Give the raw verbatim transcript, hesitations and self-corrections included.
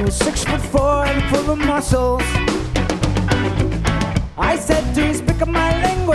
was six foot four and full of muscles. I said to him, speak up my language.